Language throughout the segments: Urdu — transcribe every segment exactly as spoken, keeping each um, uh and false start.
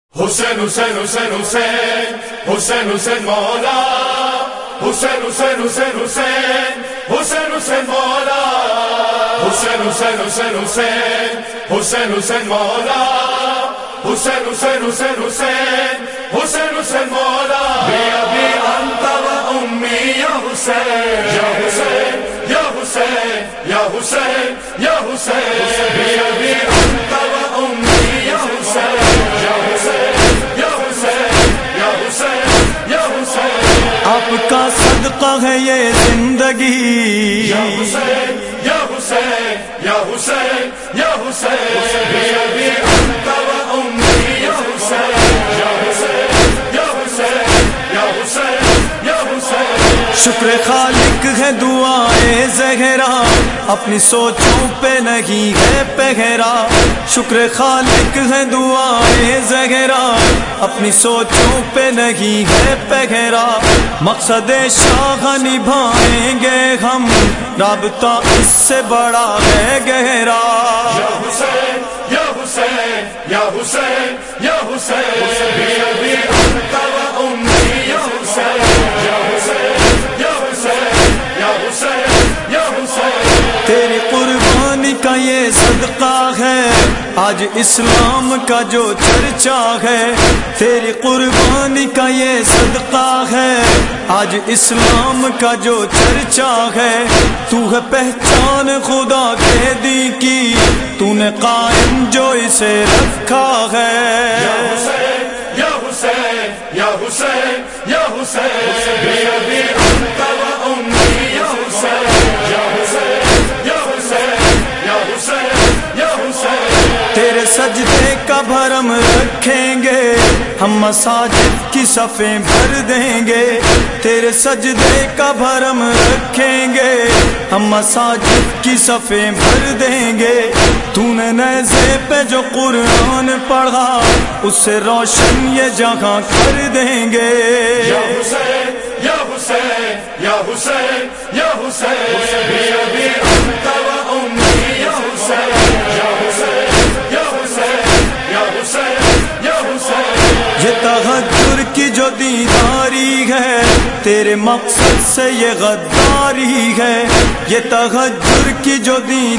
حسین حسین حسین حسین حسین حسین مولا حسین حسین حسین حسین حسین حسین مولا حسین حسین حسین حسین حسین حسین مولا حسین حسین حسین حسین حسین حسین مولا بأبي أنت وأمي يا حسين يا حسين يا حسين يا حسين يا حسين بأبي أنت وأمي يا حسين يا حسين يا حسين يا حسين يا حسين آپ کا صدقہ ہے یہ زندگی یا حسین یا حسین یا حسین یا حسین بأبي أنت وأمي يا حسين یا حسین یا حسین یا حسین یا حسین شکر خالق ہے دعائیں زہرا اپنی سوچوں پہ نہیں ہے پہرا شکر خالق ہے دعائیں زہرا اپنی سوچوں پہ نہیں ہے پہرا مقصد شاہ نبھائیں گے ہم رابطہ اس سے بڑا ہے گہرا یا حسین یا حسین یا حسین یا حسین بأبي أنت وأمي يا حسین یا حسین یا حسین یا حسین یا حسین تیری قربانی کا یہ صدقہ ہے آج اسلام کا جو چرچا ہے تیری قربانی کا یہ صدقہ ہے آج اسلام کا جو چرچا ہے تو ہے پہچان خدا کے دی کی تو نے قائم جو اسے رکھا ہے یا حسین یا حسین یا حسین یا حسین بأبي أنت وأمي يا حسین یا حسین یا حسین یا حسین یا حسین تیرے سجدے کا بھرم رکھیں گے ہم مساجد کی صفیں بھر دیں گے تیرے سجدے کا بھرم رکھیں گے ہم مساجد کی صفیں بھر دیں گے تو نے نیزے پہ جو قرآن پڑھا اس سے روشن یہ جہاں کر دیں گے یا حسین یا حسین یا حسین یا حسین بأبي أنت وأمي يا حسین یا حسین یا حسین یا حسین یا حسین یہ تہجر کی جو دیداری ہے تیرے مقصد سے یہ غداری ہے یہ تہجر کی جو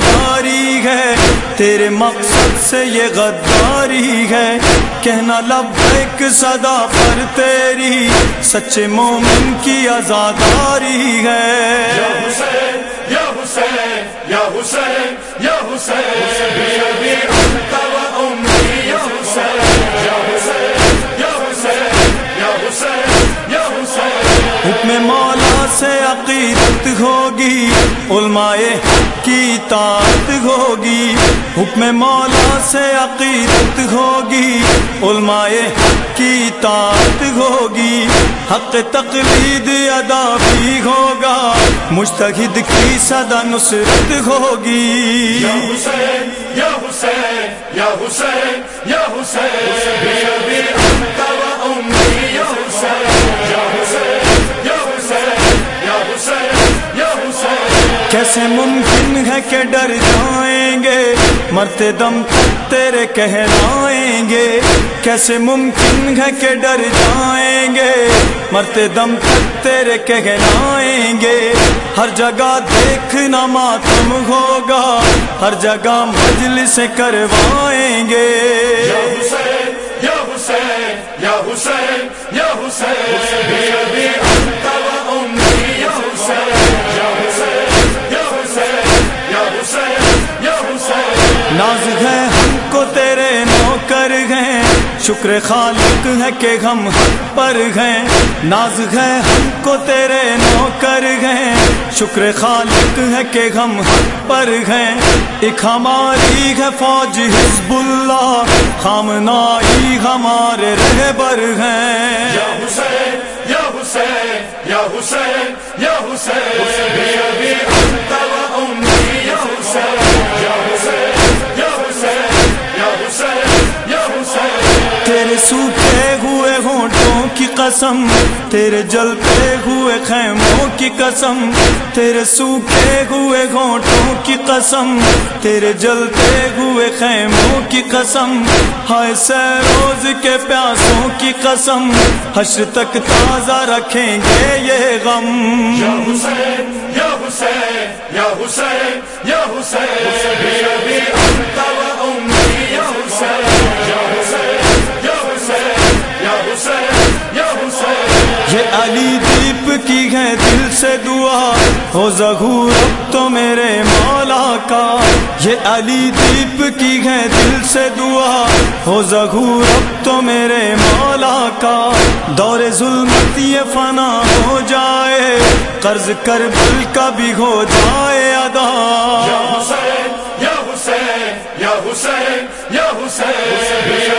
دیداری ہے تیرے مقصد سے یہ غداری ہے کہنا لبیک صدا پر تیری سچے مومن کی آزاداری ہے یا حسین یا حسین یا حسین یا حسین بأبي أنت وأمي يا حسین یا حسین یا حسین یا حسین یا حسین حکم مولا سے عقیدت ہوگی علماء کی اطاعت ہوگی حکم مولا سے عقیدت ہوگی علماء کی اطاعت ہوگی حق تقلید ادا بھی ہوگا مجتہد کی صدا نصرت ہوگی یا حسین یا حسین یا حسین یا حسین بأبي أنت وأمي يا حسین یا حسین یا حسین یا حسین یا حسین کیسے ممکن ہے کہ ڈر جائیں گے مرتے دم تک تیرے کہلائیں گے کیسے ممکن ہے کہ ڈر جائیں گے مرتے دم تک تیرے کہلائیں گے ہر جگہ دیکھنا ماتم ہوگا ہر جگہ مجلس کروائیں گے یا حسین یا حسین یا حسین یا حسین بأبي أنت وأمي يا حسین یا حسین یا حسین یا حسین یا حسین ناز ہے ہم کو تیرے نوکر ہیں شکر خالق ہے کہ ہم حق پر ہیں ناز ہے ہم کو تیرے نوکر ہیں شکر خالق ہے کہ ہم حق پر ہیں ایک ہماری ہے فوج حزب اللہ خامنائی ہمارے رہبر ہیں یا حسین یا حسین یا حسین یا حسین بأبي أنت وأمي يا حسین یا حسین یا حسین یا حسین یا حسین تیرے سوکھے ہوئے ہونٹوں کی قسم، تیرے جلتے ہوئے خیموں کی قسم، تیرے سوکھے ہوئے ہونٹوں کی قسم، تیرے جلتے ہوئے خیموں کی قسم، ہائے سے روز کے پیاسوں کی قسم، حشر تک تازہ رکھیں گے یہ غم۔ یا حسین یا حسین یا حسین یا حسین بی انت و امی یا حسین یا حسین یا حسین یا حسین یا حسین۔ یہ علی دیپ کی ہے دل سے دعا، ہو ظہور اب تو میرے مولا کا، یہ علی دیپ کی ہے دل سے دعا، ہو ظہور اب تو میرے مولا کا، دور ظلمت یہ فنا ہو جائے، قرض کربل کا بھی ہو جائے ادا۔ یا حسین یا حسین یا حسین یا حسین